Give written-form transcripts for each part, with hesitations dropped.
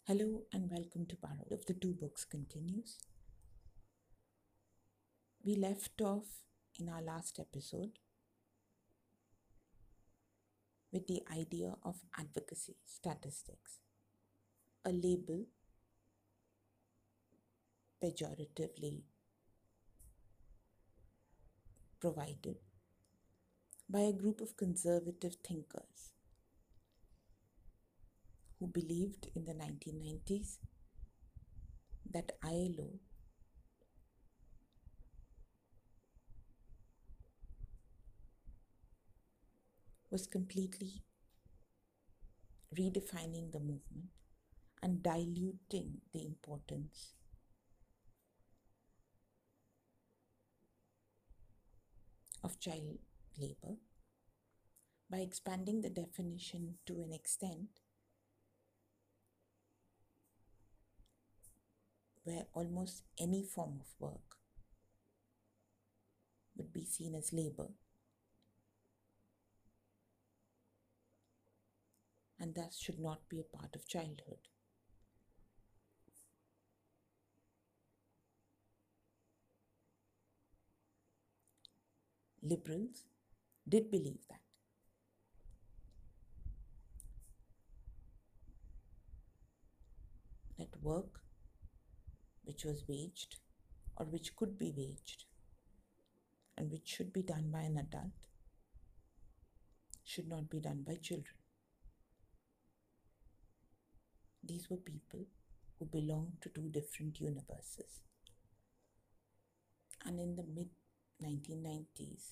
Hello and welcome to Parallel of the Two Books continues. We left off in our last episode with the idea of advocacy statistics, a label pejoratively provided by a group of conservative thinkers who believed in the 1990s that ILO was completely redefining the movement and diluting the importance of child labor by expanding the definition to an extent where almost any form of work would be seen as labor and thus should not be a part of childhood. Liberals did believe that work which was waged or which could be waged and which should be done by an adult should not be done by children. These were people who belonged to two different universes. And in the mid 1990s,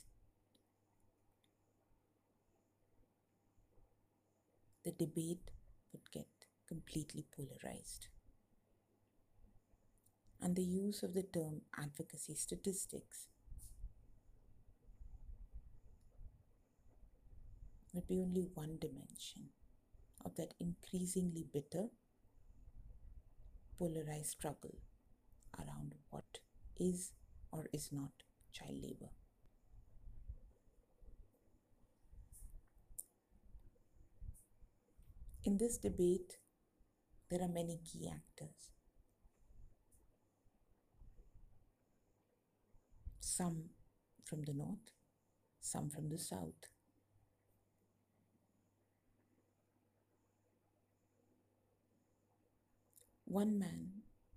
the debate would get completely polarized. And the use of the term advocacy statistics would be only one dimension of that increasingly bitter, polarized struggle around what is or is not child labor. In this debate, there are many key actors. Some from the north, some from the south. One man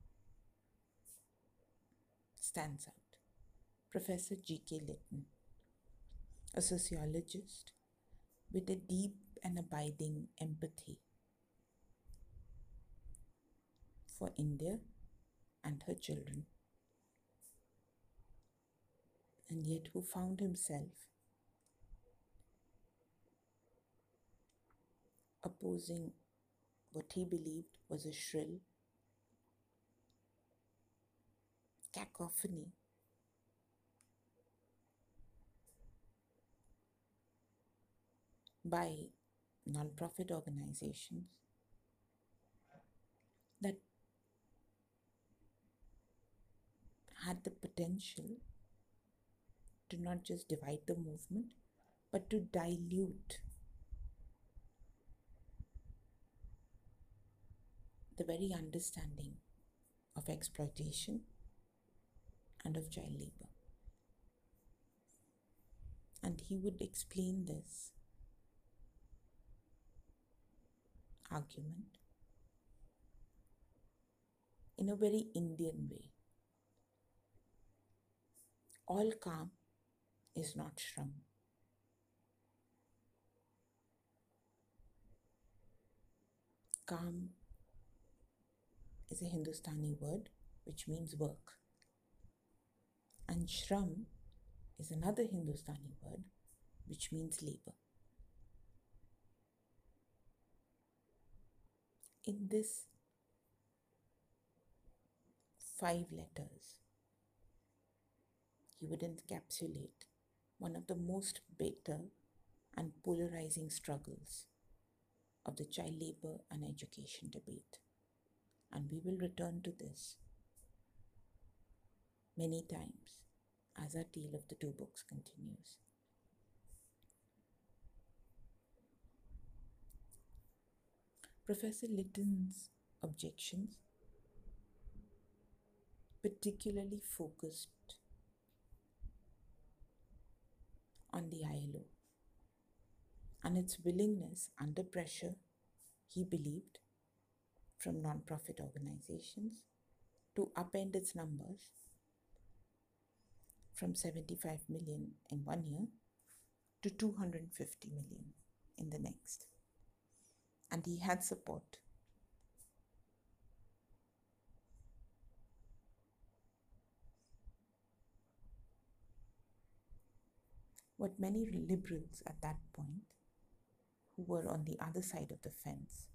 stands out, Professor G.K. Lytton, a sociologist with a deep and abiding empathy for India and her children, and yet who found himself opposing what he believed was a shrill cacophony by non-profit organizations that had the potential to not just divide the movement, but to dilute the very understanding of exploitation and of child labor. And he would explain this argument in a very Indian way. All calm is not shram. Calm is a Hindustani word which means work. And shram is another Hindustani word which means labor. In this 5 letters, he would encapsulate one of the most bitter and polarizing struggles of the child labor and education debate. And we will return to this many times as our tale of the two books continues. Professor Lytton's objections, particularly focused on the ILO and its willingness under pressure, he believed, from non-profit organizations to upend its numbers from 75 million in one year to 250 million in the next. And he had support. What many liberals at that point, who were on the other side of the fence,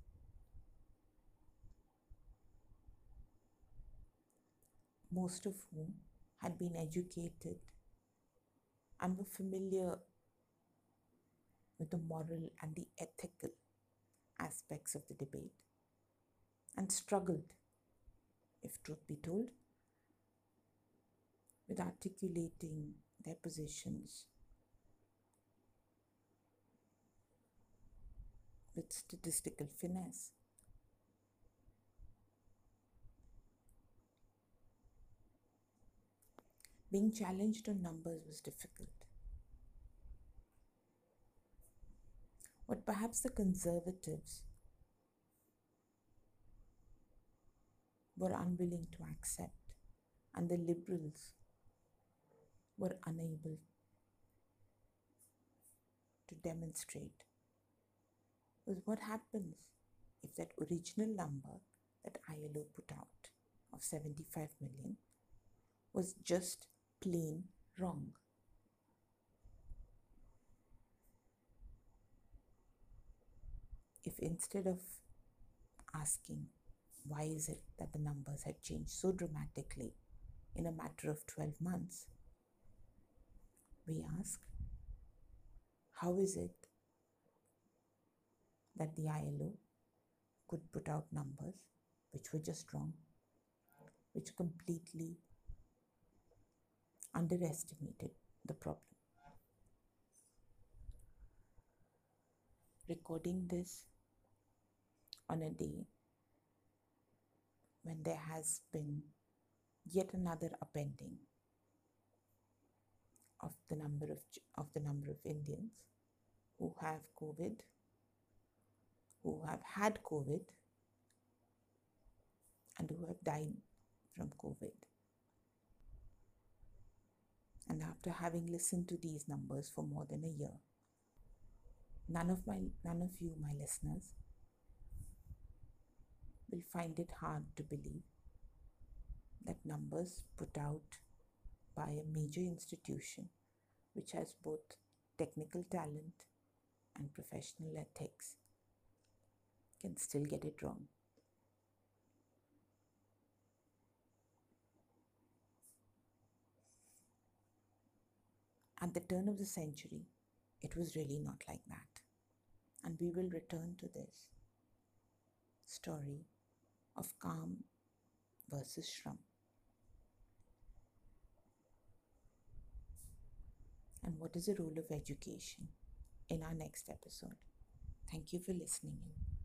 most of whom had been educated and were familiar with the moral and the ethical aspects of the debate, and struggled, if truth be told, with articulating their positions with statistical finesse. Being challenged on numbers was difficult. What perhaps the conservatives were unwilling to accept and the liberals were unable to demonstrate was what happens if that original number that ILO put out of 75 million was just plain wrong. If instead of asking why is it that the numbers had changed so dramatically in a matter of 12 months, we ask, how is it that the ILO could put out numbers which were just wrong, which completely underestimated the problem? Recording this on a day when there has been yet another upending of the number of Indians who have COVID, who have had COVID, and who have died from COVID. And after having listened to these numbers for more than a year, none of you, my listeners, will find it hard to believe that numbers put out by a major institution which has both technical talent and professional ethics can still get it wrong. At the turn of the century, it was really not like that. And we will return to this story of Calm versus Shram, and what is the role of education in our next episode. Thank you for listening in.